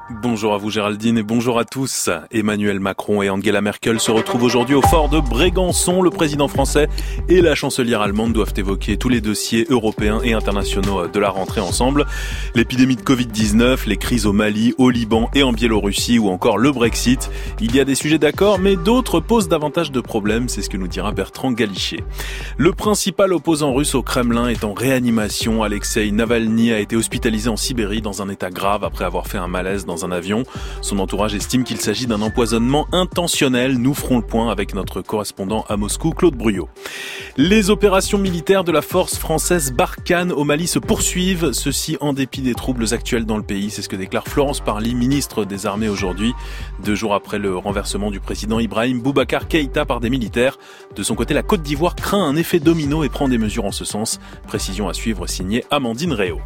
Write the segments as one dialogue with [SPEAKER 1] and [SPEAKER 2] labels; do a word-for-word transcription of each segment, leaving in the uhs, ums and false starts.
[SPEAKER 1] Bonjour à vous Géraldine et bonjour à tous. Emmanuel Macron et Angela Merkel se retrouvent aujourd'hui au fort de Brégançon. Le président français et la chancelière allemande doivent évoquer tous les dossiers européens et internationaux de la rentrée ensemble. L'épidémie de covid dix-neuf, les crises au Mali, au Liban et en Biélorussie ou encore le Brexit. Il y a des sujets d'accord mais d'autres posent davantage de problèmes, c'est ce que nous dira Bertrand Galichet. Le principal opposant russe au Kremlin est en réanimation. Alexeï Navalny a été hospitalisé en Sibérie dans un état grave après avoir fait un malaise dans un avion. Son entourage estime qu'il s'agit d'un empoisonnement intentionnel. Nous ferons le point avec notre correspondant à Moscou, Claude Bruyot. Les opérations militaires de la force française Barkhane au Mali se poursuivent, ceci en dépit des troubles actuels dans le pays. C'est ce que déclare Florence Parly, ministre des Armées aujourd'hui, deux jours après le renversement du président Ibrahim Boubacar Keïta par des militaires. De son côté, la Côte d'Ivoire craint un effet domino et prend des mesures en ce sens. Précision à suivre, signée Amandine Réau.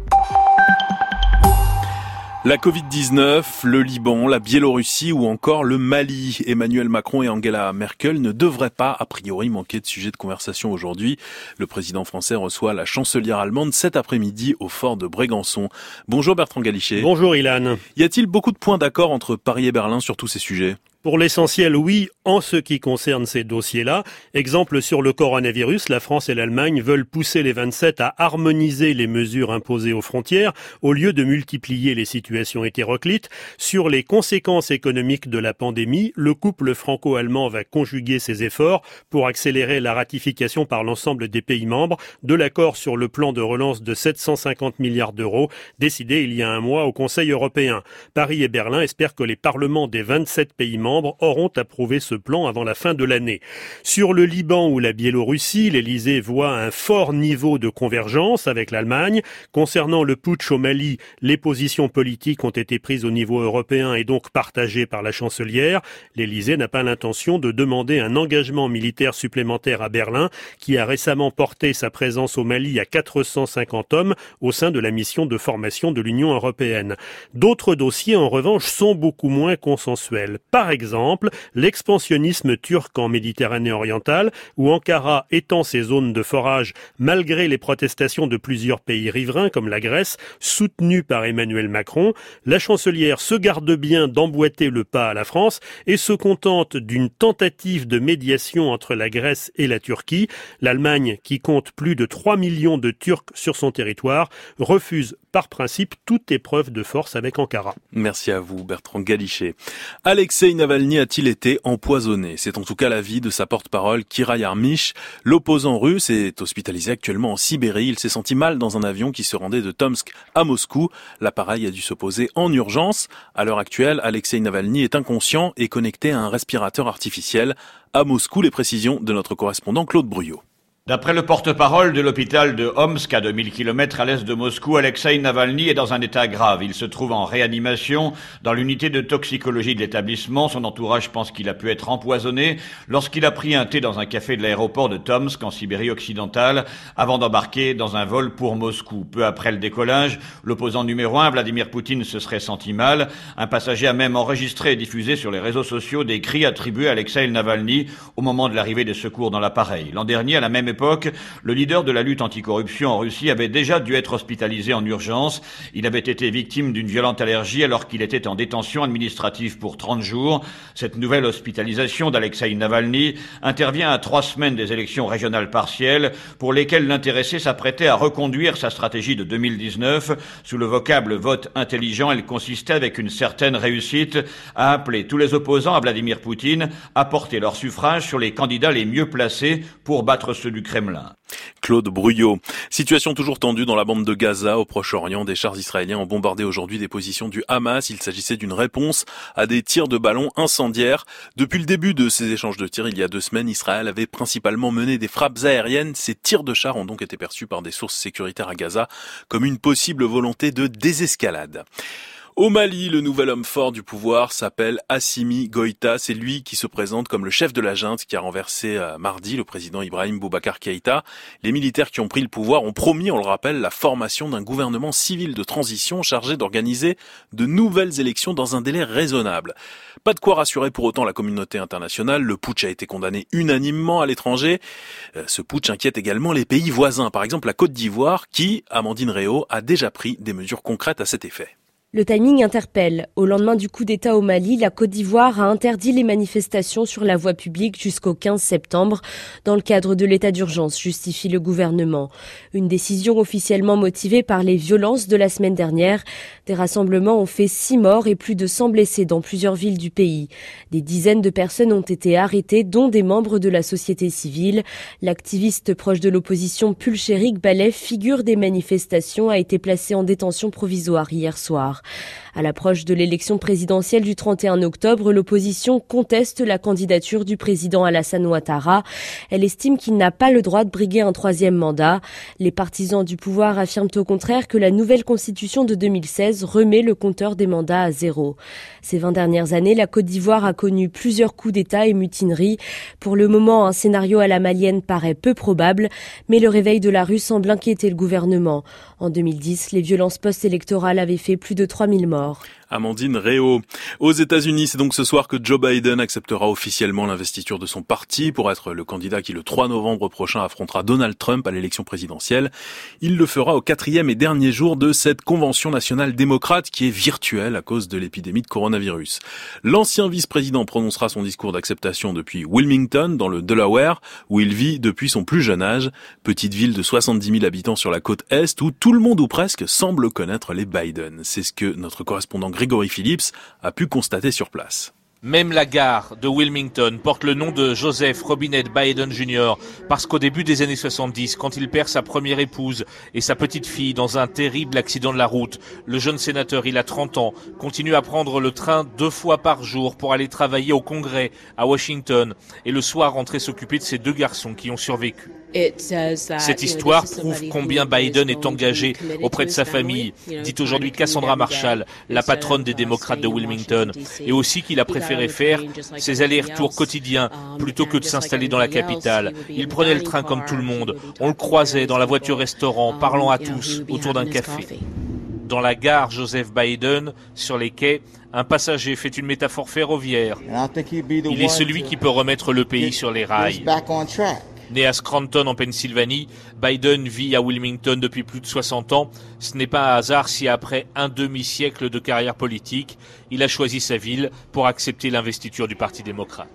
[SPEAKER 1] La covid dix-neuf, le Liban, la Biélorussie ou encore le Mali. Emmanuel Macron et Angela Merkel ne devraient pas, a priori, manquer de sujet de conversation aujourd'hui. Le président français reçoit la chancelière allemande cet après-midi au fort de Brégançon. Bonjour Bertrand Galichet.
[SPEAKER 2] Bonjour Ilan.
[SPEAKER 1] Y a-t-il beaucoup de points d'accord entre Paris et Berlin sur tous ces sujets ?
[SPEAKER 2] Pour l'essentiel, oui, en ce qui concerne ces dossiers-là. Exemple sur le coronavirus, la France et l'Allemagne veulent pousser les vingt-sept à harmoniser les mesures imposées aux frontières au lieu de multiplier les situations hétéroclites. Sur les conséquences économiques de la pandémie, le couple franco-allemand va conjuguer ses efforts pour accélérer la ratification par l'ensemble des pays membres de l'accord sur le plan de relance de sept cent cinquante milliards d'euros décidé il y a un mois au Conseil européen. Paris et Berlin espèrent que les parlements des vingt-sept pays membres auront approuvé ce plan avant la fin de l'année. Sur le Liban ou la Biélorussie, l'Elysée voit un fort niveau de convergence avec l'Allemagne. Concernant le putsch au Mali, les positions politiques ont été prises au niveau européen et donc partagées par la chancelière. L'Elysée n'a pas l'intention de demander un engagement militaire supplémentaire à Berlin, qui a récemment porté sa présence au Mali à quatre cent cinquante hommes au sein de la mission de formation de l'Union européenne. D'autres dossiers, en revanche, sont beaucoup moins consensuels. Par exemple, Exemple, l'expansionnisme turc en Méditerranée orientale, où Ankara étend ses zones de forage malgré les protestations de plusieurs pays riverains comme la Grèce, soutenus par Emmanuel Macron. La chancelière se garde bien d'emboîter le pas à la France et se contente d'une tentative de médiation entre la Grèce et la Turquie. L'Allemagne, qui compte plus de trois millions de Turcs sur son territoire, refuse par principe toute épreuve de force avec Ankara.
[SPEAKER 1] Merci à vous Bertrand Galichet. Alexeï Navalny a-t-il été empoisonné ? C'est en tout cas l'avis de sa porte-parole Kira Yarmysh. L'opposant russe est hospitalisé actuellement en Sibérie. Il s'est senti mal dans un avion qui se rendait de Tomsk à Moscou. L'appareil a dû se poser en urgence. À l'heure actuelle, Alexeï Navalny est inconscient et connecté à un respirateur artificiel. À Moscou, les précisions de notre correspondant Claude Bruyot.
[SPEAKER 3] D'après le porte-parole de l'hôpital de Omsk, à deux mille kilomètres à l'est de Moscou, Alexeï Navalny est dans un état grave. Il se trouve en réanimation dans l'unité de toxicologie de l'établissement. Son entourage pense qu'il a pu être empoisonné lorsqu'il a pris un thé dans un café de l'aéroport de Tomsk, en Sibérie occidentale, avant d'embarquer dans un vol pour Moscou. Peu après le décollage, l'opposant numéro un, Vladimir Poutine, se serait senti mal. Un passager a même enregistré et diffusé sur les réseaux sociaux des cris attribués à Alexeï Navalny au moment de l'arrivée des secours dans l'appareil. L'an dernier, à la même époque, le leader de la lutte anticorruption en Russie avait déjà dû être hospitalisé en urgence. Il avait été victime d'une violente allergie alors qu'il était en détention administrative pour trente jours. Cette nouvelle hospitalisation d'Alexeï Navalny intervient à trois semaines des élections régionales partielles pour lesquelles l'intéressé s'apprêtait à reconduire sa stratégie de deux mille dix-neuf. Sous le vocable vote intelligent, elle consistait avec une certaine réussite à appeler tous les opposants à Vladimir Poutine à porter leur suffrage sur les candidats les mieux placés pour battre ceux du Kremlin.
[SPEAKER 1] Claude Bruyot. Situation toujours tendue dans la bande de Gaza, au Proche-Orient. Des chars israéliens ont bombardé aujourd'hui des positions du Hamas. Il s'agissait d'une réponse à des tirs de ballons incendiaires. Depuis le début de ces échanges de tirs, il y a deux semaines, Israël avait principalement mené des frappes aériennes. Ces tirs de chars ont donc été perçus par des sources sécuritaires à Gaza comme une possible volonté de désescalade. Au Mali, le nouvel homme fort du pouvoir s'appelle Assimi Goïta. C'est lui qui se présente comme le chef de la junte qui a renversé euh, mardi le président Ibrahim Boubacar Keïta. Les militaires qui ont pris le pouvoir ont promis, on le rappelle, la formation d'un gouvernement civil de transition chargé d'organiser de nouvelles élections dans un délai raisonnable. Pas de quoi rassurer pour autant la communauté internationale. Le putsch a été condamné unanimement à l'étranger. Euh, ce putsch inquiète également les pays voisins. Par exemple, la Côte d'Ivoire qui, Amandine Réau, a déjà pris des mesures concrètes à cet effet.
[SPEAKER 4] Le timing interpelle. Au lendemain du coup d'État au Mali, la Côte d'Ivoire a interdit les manifestations sur la voie publique jusqu'au quinze septembre dans le cadre de l'état d'urgence, justifie le gouvernement. Une décision officiellement motivée par les violences de la semaine dernière. Des rassemblements ont fait six morts et plus de cent blessés dans plusieurs villes du pays. Des dizaines de personnes ont été arrêtées, dont des membres de la société civile. L'activiste proche de l'opposition Pulcherik Balef, figure des manifestations, a été placé en détention provisoire hier soir. À l'approche de l'élection présidentielle du trente et un octobre, l'opposition conteste la candidature du président Alassane Ouattara. Elle estime qu'il n'a pas le droit de briguer un troisième mandat. Les partisans du pouvoir affirment au contraire que la nouvelle constitution de deux mille seize remet le compteur des mandats à zéro. Ces vingt dernières années, la Côte d'Ivoire a connu plusieurs coups d'État et mutineries. Pour le moment, un scénario à la malienne paraît peu probable, mais le réveil de la rue semble inquiéter le gouvernement. En deux mille dix, les violences post-électorales avaient fait plus de trois mille morts.
[SPEAKER 1] Amandine Réau. Aux États-Unis, c'est donc ce soir que Joe Biden acceptera officiellement l'investiture de son parti pour être le candidat qui, le trois novembre prochain, affrontera Donald Trump à l'élection présidentielle. Il le fera au quatrième et dernier jour de cette convention nationale démocrate qui est virtuelle à cause de l'épidémie de coronavirus. L'ancien vice-président prononcera son discours d'acceptation depuis Wilmington, dans le Delaware, où il vit depuis son plus jeune âge. Petite ville de soixante-dix mille habitants sur la côte Est, où tout le monde ou presque semble connaître les Biden. C'est ce que notre correspondant Grégory Phillips a pu constater sur place.
[SPEAKER 5] Même la gare de Wilmington porte le nom de Joseph Robinette Biden junior parce qu'au début des années soixante-dix, quand il perd sa première épouse et sa petite fille dans un terrible accident de la route, le jeune sénateur, il a trente ans, continue à prendre le train deux fois par jour pour aller travailler au Congrès à Washington et le soir rentrer s'occuper de ses deux garçons qui ont survécu. Cette histoire prouve combien Biden est engagé auprès de sa famille, dit aujourd'hui Cassandra Marshall, la patronne des démocrates de Wilmington, et aussi qu'il a préféré faire ses allers-retours quotidiens plutôt que de s'installer dans la capitale. Il prenait le train comme tout le monde, on le croisait dans la voiture-restaurant, parlant à tous autour d'un café. Dans la gare Joseph Biden, sur les quais, un passager fait une métaphore ferroviaire. Il est celui qui peut remettre le pays sur les rails. Né à Scranton en Pennsylvanie, Biden vit à Wilmington depuis plus de soixante ans. Ce n'est pas un hasard si après un demi-siècle de carrière politique, il a choisi sa ville pour accepter l'investiture du Parti démocrate.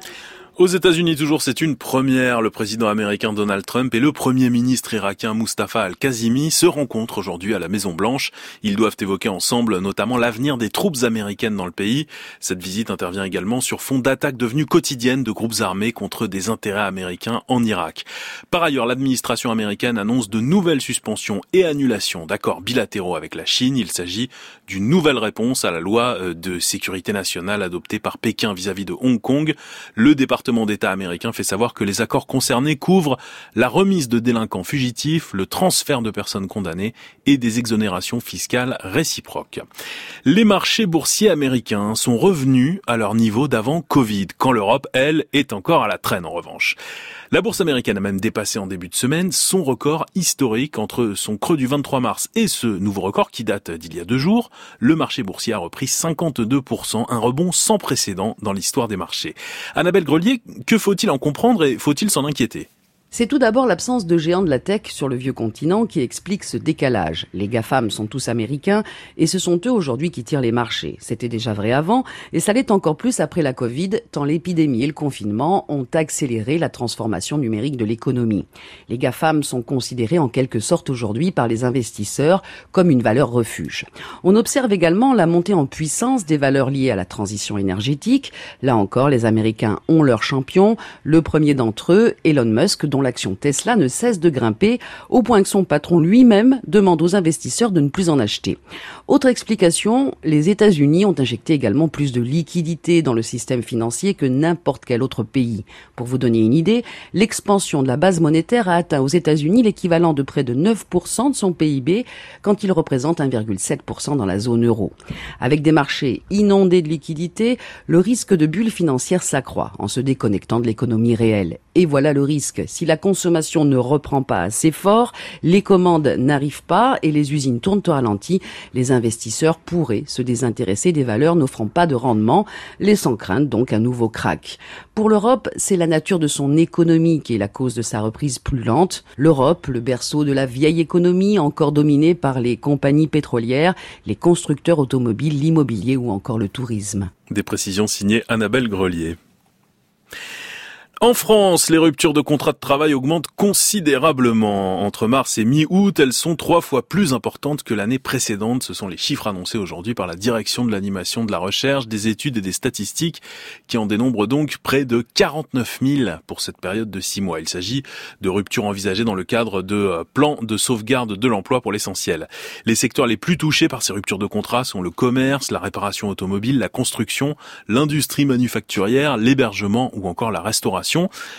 [SPEAKER 1] Aux États-Unis, toujours, c'est une première. Le président américain Donald Trump et le premier ministre irakien Mustafa al-Kazimi se rencontrent aujourd'hui à la Maison-Blanche. Ils doivent évoquer ensemble notamment l'avenir des troupes américaines dans le pays. Cette visite intervient également sur fond d'attaques devenues quotidiennes de groupes armés contre des intérêts américains en Irak. Par ailleurs, l'administration américaine annonce de nouvelles suspensions et annulations d'accords bilatéraux avec la Chine. Il s'agit d'une nouvelle réponse à la loi de sécurité nationale adoptée par Pékin vis-à-vis de Hong Kong. Le département d'État américain fait savoir que les accords concernés couvrent la remise de délinquants fugitifs, le transfert de personnes condamnées et des exonérations fiscales réciproques. Les marchés boursiers américains sont revenus à leur niveau d'avant Covid, quand l'Europe, elle, est encore à la traîne en revanche. La bourse américaine a même dépassé en début de semaine son record historique. Entre son creux du vingt-trois mars et ce nouveau record qui date d'il y a deux jours, le marché boursier a repris cinquante-deux pour cent, un rebond sans précédent dans l'histoire des marchés. Annabelle Grelier, que faut-il en comprendre et faut-il s'en inquiéter ?
[SPEAKER 6] C'est tout d'abord l'absence de géants de la tech sur le vieux continent qui explique ce décalage. Les GAFAM sont tous américains et ce sont eux aujourd'hui qui tirent les marchés. C'était déjà vrai avant et ça l'est encore plus après la Covid, tant l'épidémie et le confinement ont accéléré la transformation numérique de l'économie. Les GAFAM sont considérés en quelque sorte aujourd'hui par les investisseurs comme une valeur refuge. On observe également la montée en puissance des valeurs liées à la transition énergétique. Là encore, les Américains ont leur champion. Le premier d'entre eux, Elon Musk, dont l'action Tesla ne cesse de grimper au point que son patron lui-même demande aux investisseurs de ne plus en acheter. Autre explication, les États-Unis ont injecté également plus de liquidités dans le système financier que n'importe quel autre pays. Pour vous donner une idée, l'expansion de la base monétaire a atteint aux États-Unis l'équivalent de près de neuf pour cent de son P I B quand il représente un virgule sept pour cent dans la zone euro. Avec des marchés inondés de liquidités, le risque de bulle financière s'accroît en se déconnectant de l'économie réelle. Et voilà le risque. Si la consommation ne reprend pas assez fort, les commandes n'arrivent pas et les usines tournent au ralenti. Les investisseurs pourraient se désintéresser des valeurs n'offrant pas de rendement, laissant craindre donc un nouveau krach. Pour l'Europe, c'est la nature de son économie qui est la cause de sa reprise plus lente. L'Europe, le berceau de la vieille économie, encore dominée par les compagnies pétrolières, les constructeurs automobiles, l'immobilier ou encore le tourisme.
[SPEAKER 1] Des précisions signées Annabelle Grelier. En France, les ruptures de contrat de travail augmentent considérablement. Entre mars et mi-août, elles sont trois fois plus importantes que l'année précédente. Ce sont les chiffres annoncés aujourd'hui par la Direction de l'animation de la recherche, des études et des statistiques qui en dénombrent donc près de quarante-neuf mille pour cette période de six mois. Il s'agit de ruptures envisagées dans le cadre de plans de sauvegarde de l'emploi pour l'essentiel. Les secteurs les plus touchés par ces ruptures de contrat sont le commerce, la réparation automobile, la construction, l'industrie manufacturière, l'hébergement ou encore la restauration.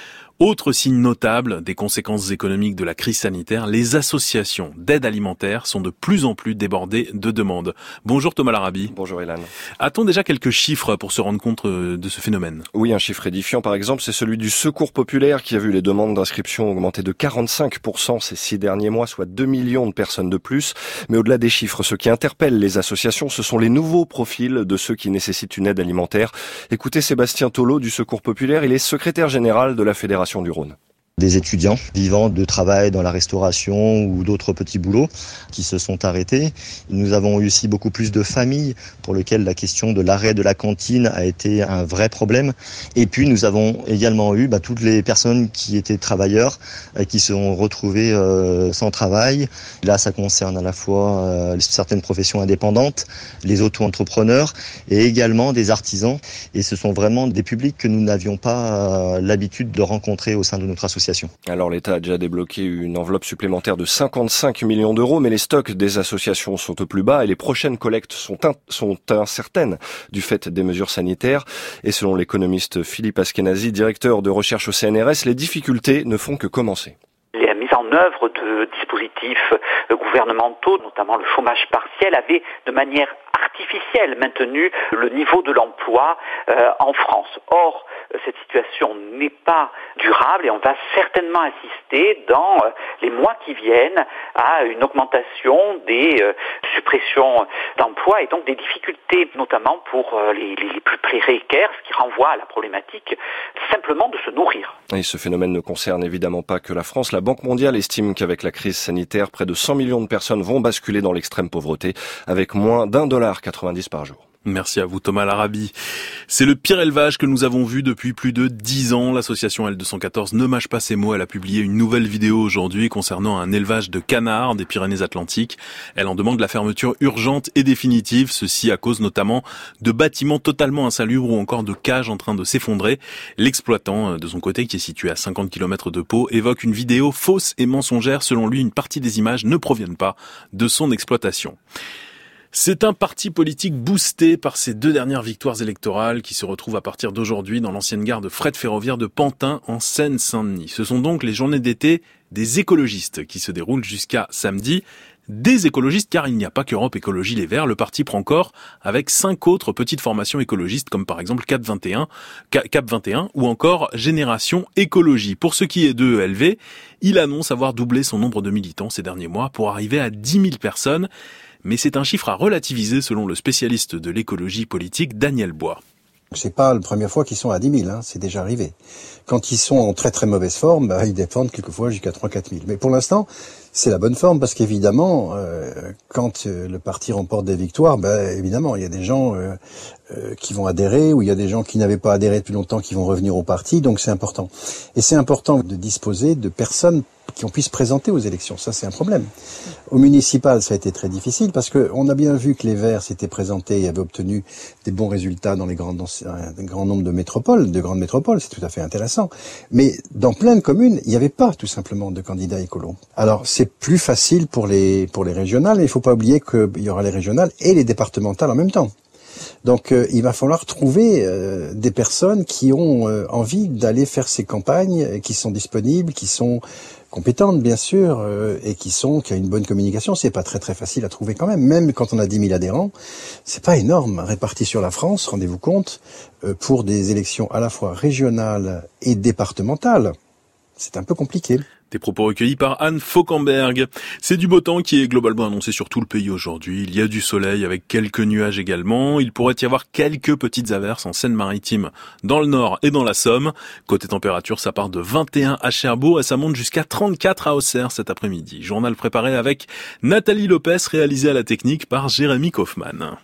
[SPEAKER 1] Autre signe notable des conséquences économiques de la crise sanitaire, les associations d'aide alimentaire sont de plus en plus débordées de demandes. Bonjour Thomas Larabi.
[SPEAKER 7] Bonjour Ilan.
[SPEAKER 1] A-t-on déjà quelques chiffres pour se rendre compte de ce phénomène ?
[SPEAKER 7] Oui, un chiffre édifiant par exemple, c'est celui du Secours populaire qui a vu les demandes d'inscription augmenter de quarante-cinq pour cent ces six derniers mois, soit deux millions de personnes de plus. Mais au-delà des chiffres, ce qui interpelle les associations, ce sont les nouveaux profils de ceux qui nécessitent une aide alimentaire. Écoutez Sébastien Tolo du Secours populaire, il est secrétaire général de la Fédération du Rhône.
[SPEAKER 8] Des étudiants vivant de travail dans la restauration ou d'autres petits boulots qui se sont arrêtés. Nous avons eu aussi beaucoup plus de familles pour lesquelles la question de l'arrêt de la cantine a été un vrai problème. Et puis nous avons également eu bah, toutes les personnes qui étaient travailleurs et qui se sont retrouvées euh, sans travail. Là, ça concerne à la fois euh, certaines professions indépendantes, les auto-entrepreneurs et également des artisans. Et ce sont vraiment des publics que nous n'avions pas euh, l'habitude de rencontrer au sein de notre association.
[SPEAKER 7] Alors l'État a déjà débloqué une enveloppe supplémentaire de cinquante-cinq millions d'euros, mais les stocks des associations sont au plus bas et les prochaines collectes sont, in- sont incertaines du fait des mesures sanitaires. Et selon l'économiste Philippe Askenazi, directeur de recherche au C N R S, les difficultés ne font que commencer.
[SPEAKER 9] La mise en œuvre de dispositifs gouvernementaux, notamment le chômage partiel, avait de manière artificielle maintenu le niveau de l'emploi euh, en France. Or, cette situation n'est pas durable et on va certainement assister dans euh, les mois qui viennent à une augmentation des euh, suppressions d'emplois et donc des difficultés, notamment pour euh, les, les, les plus précaires, ce qui renvoie à la problématique simplement de se nourrir.
[SPEAKER 7] Et ce phénomène ne concerne évidemment pas que la France. La Banque mondiale estime qu'avec la crise sanitaire, près de cent millions de personnes vont basculer dans l'extrême pauvreté avec moins d'un dollar quatre-vingt-dix par jour.
[SPEAKER 1] Merci à vous Thomas Larabi. C'est le pire élevage que nous avons vu depuis plus de dix ans. L'association L deux cent quatorze ne mâche pas ses mots. Elle a publié une nouvelle vidéo aujourd'hui concernant un élevage de canards des Pyrénées-Atlantiques. Elle en demande la fermeture urgente et définitive. Ceci à cause notamment de bâtiments totalement insalubres ou encore de cages en train de s'effondrer. L'exploitant, de son côté, qui est situé à cinquante kilomètres de Pau, évoque une vidéo fausse et mensongère. Selon lui, une partie des images ne proviennent pas de son exploitation. C'est un parti politique boosté par ces deux dernières victoires électorales qui se retrouvent à partir d'aujourd'hui dans l'ancienne gare de fret ferroviaire de Pantin en Seine-Saint-Denis. Ce sont donc les journées d'été des écologistes qui se déroulent jusqu'à samedi. Des écologistes car il n'y a pas qu'Europe Écologie Les Verts, le parti prend corps avec cinq autres petites formations écologistes comme par exemple Cap vingt et un, Cap vingt et un ou encore Génération Écologie. Pour ce qui est de E L V, il annonce avoir doublé son nombre de militants ces derniers mois pour arriver à dix mille personnes. Mais c'est un chiffre à relativiser selon le spécialiste de l'écologie politique Daniel Bois.
[SPEAKER 10] C'est pas la première fois qu'ils sont à dix mille, hein, c'est déjà arrivé. Quand ils sont en très très mauvaise forme, bah, ils défendent quelquefois jusqu'à trois à quatre mille. Mais pour l'instant, c'est la bonne forme parce qu'évidemment, euh, quand euh, le parti remporte des victoires, bah, évidemment, il y a des gens euh, euh, qui vont adhérer ou il y a des gens qui n'avaient pas adhéré depuis longtemps qui vont revenir au parti, donc c'est important. Et c'est important de disposer de personnes qui on puisse présenter aux élections. Ça, c'est un problème. Au municipal, ça a été très difficile parce que on a bien vu que les Verts s'étaient présentés et avaient obtenu des bons résultats dans les grands, dans un grand nombre de métropoles, de grandes métropoles. C'est tout à fait intéressant. Mais dans plein de communes, il n'y avait pas tout simplement de candidats écolos. Alors, c'est plus facile pour les, pour les régionales, mais il ne faut pas oublier qu'il y aura les régionales et les départementales en même temps. Donc euh, il va falloir trouver euh, des personnes qui ont euh, envie d'aller faire ces campagnes, qui sont disponibles, qui sont compétentes bien sûr, euh, et qui sont qui a une bonne communication. C'est pas très très facile à trouver quand même, même quand on a dix mille adhérents, c'est pas énorme répartis sur la France. Rendez-vous compte, euh, pour des élections à la fois régionales et départementales. c'est un peu compliqué.
[SPEAKER 1] Des propos recueillis par Anne Fauquemberg. C'est du beau temps qui est globalement annoncé sur tout le pays aujourd'hui. Il y a du soleil avec quelques nuages également. Il pourrait y avoir quelques petites averses en Seine-Maritime, dans le Nord et dans la Somme. Côté température, ça part de vingt et un à Cherbourg et ça monte jusqu'à trente-quatre à Auxerre cet après-midi. Journal préparé avec Nathalie Lopez, réalisé à la technique par Jérémy Kaufmann.